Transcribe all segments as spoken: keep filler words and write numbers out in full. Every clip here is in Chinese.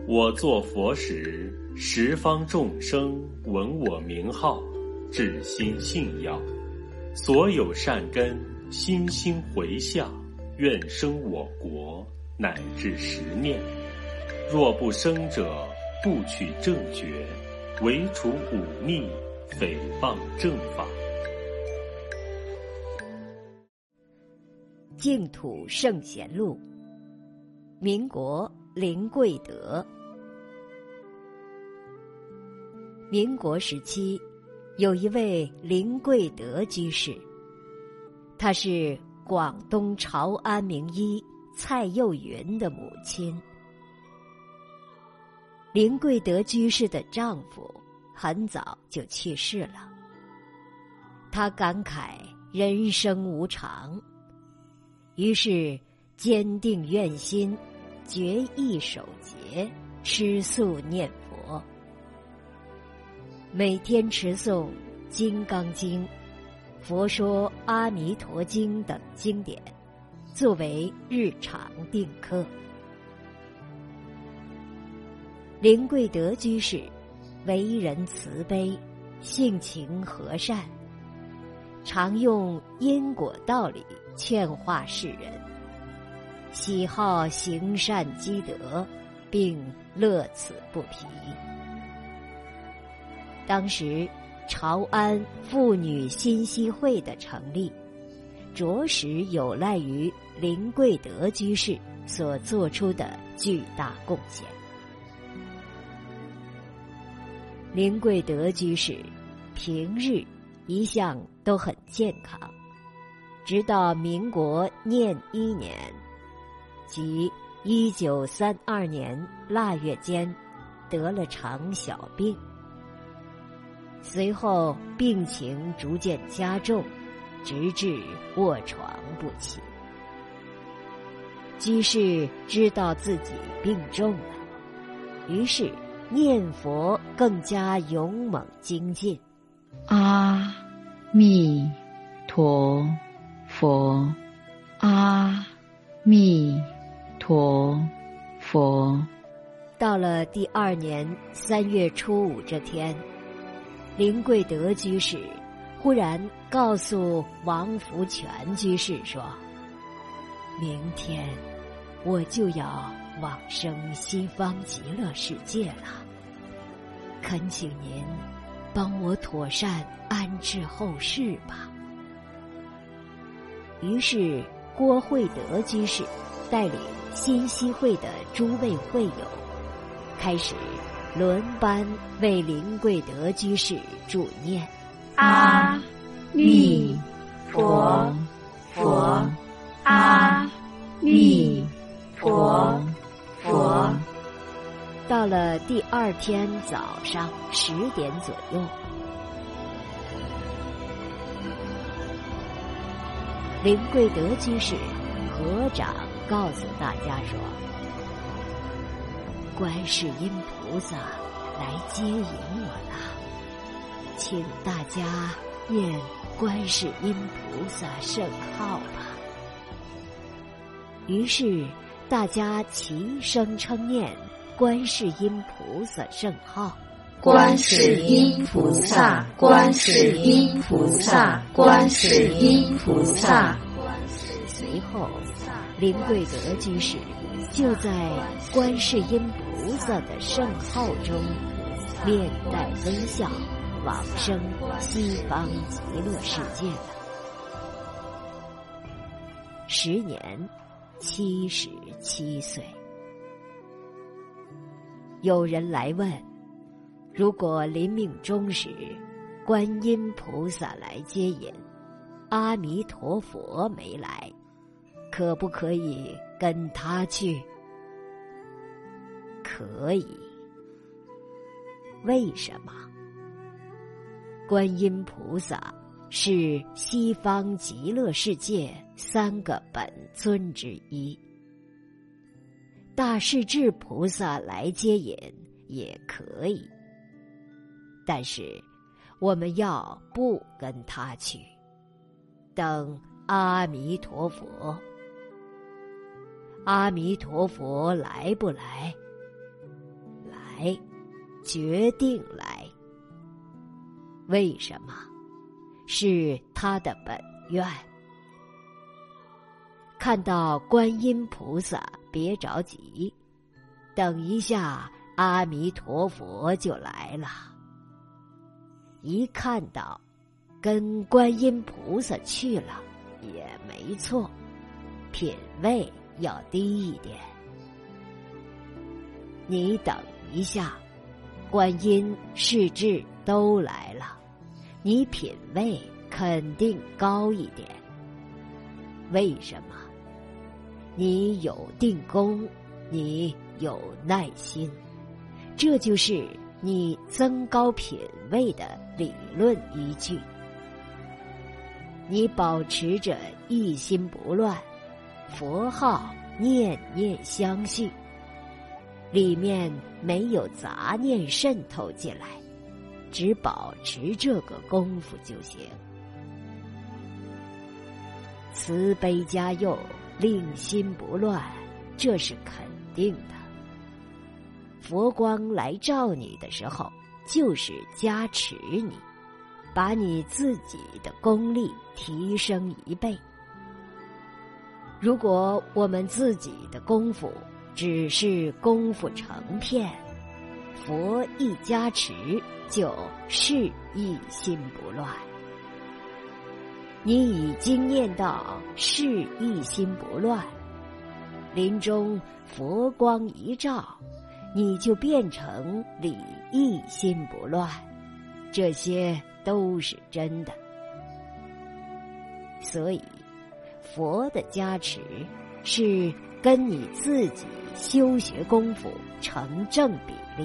我作佛时，十方众生闻我名号，至心信要，所有善根心心回向，愿生我国，乃至十念。若不生者，不取正觉，唯除忤逆，诽谤正法。 净土圣贤录，民国林贵德。民国时期，有一位林贵德居士，他是广东潮安名医蔡幼云的母亲。林贵德居士的丈夫很早就去世了，他感慨人生无常，于是坚定愿心，决意守节，吃素念佛，每天持诵《金刚经》《佛说阿弥陀经》等经典，作为日常定课。林贵德居士为人慈悲，性情和善，常用因果道理劝化世人，喜好行善积德，并乐此不疲。当时潮安妇女心惜会的成立，着实有赖于林贵德居士所做出的巨大贡献。林贵德居士平日一向都很健康，直到民国念一年，即一九三二年腊月间，得了肠小病。随后病情逐渐加重，直至卧床不起。居士知道自己病重了，于是念佛更加勇猛精进。 阿弥陀佛，阿弥陀佛。 到了第二年三月初五这天，林贵德居士忽然告诉王福全居士说，明天我就要往生西方极乐世界了，恳请您帮我妥善安置后事吧。于是郭惠德居士带领心惜会的诸位会友，开始轮班为林贵德居士助念阿弥陀佛，阿弥陀佛。 到了第二天早上十点左右，林贵德居士合掌告诉大家说，观世音菩萨来接引我了，请大家念观世音菩萨圣号吧。于是大家齐声称念观世音菩萨圣号。 观世音菩萨，观世音菩萨，观世音菩萨。 随后林贵德居士就在观世音菩萨的圣号中面带微笑，往生西方极乐世界了。时年七十七岁。有人来问，如果临命终时，观音菩萨来接引，阿弥陀佛没来，可不可以跟他去？可以。为什么？观音菩萨是西方极乐世界三个本尊之一，大势至菩萨来接引也可以，但是我们要不跟他去，等阿弥陀佛。阿弥陀佛来不来？ 来，决定来。为什么？是他的本愿。看到观音菩萨，别着急，等一下阿弥陀佛就来了。一看到跟观音菩萨去了也没错，品位要低一点。你等一下，观音世智都来了，你品位肯定高一点。为什么？你有定功，你有耐心，这就是你增高品位的理论依据。你保持着一心不乱，佛号念念相续，里面没有杂念渗透进来，只保持这个功夫就行。慈悲加佑，令心不乱，这是肯定的。佛光来照你的时候，就是加持你，把你自己的功力提升一倍。如果我们自己的功夫只是功夫成片，佛一加持就是一心不乱。你已经念到是一心不乱，临终佛光一照，你就变成理一心不乱，这些都是真的。所以佛的加持是跟你自己修学功夫成正比例。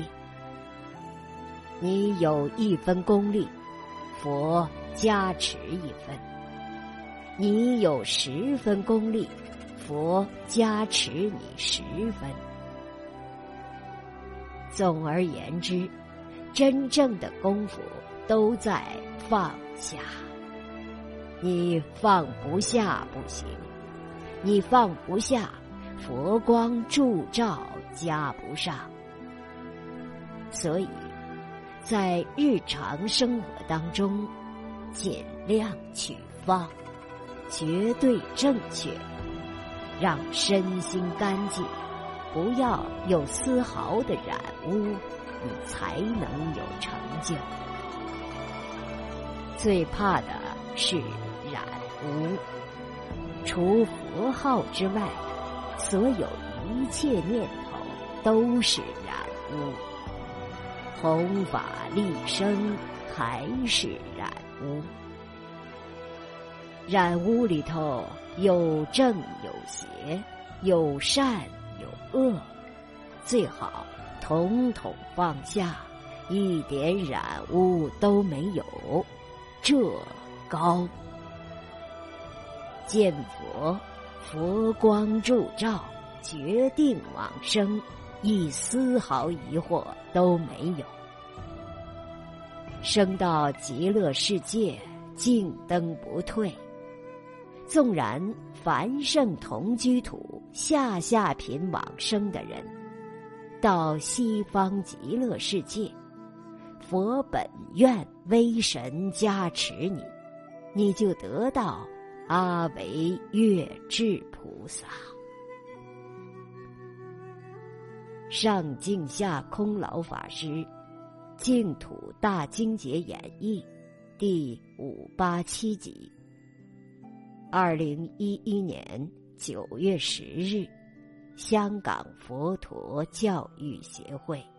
你有一分功力，佛加持一分；你有十分功力，佛加持你十分。总而言之，真正的功夫都在放下。你放不下不行，你放不下，佛光助照加不上。所以在日常生活当中，尽量去放，绝对正确，让身心干净，不要有丝毫的染污，你才能有成就。最怕的是染污，除佛号之外，所有一切念头都是染污。弘法利生还是染污，染污里头有正有邪，有善有恶，最好统统放下，一点染污都没有，这高。见佛，佛光助照，决定往生，一丝毫疑惑都没有。升到极乐世界，径登不退。纵然凡圣同居土，下下品往生的人，到西方极乐世界，佛本愿威神加持你，你就得到阿维月智菩萨。上净下空老法师净土大经解演义第五八七集，二零一一年九月十日，香港佛陀教育协会。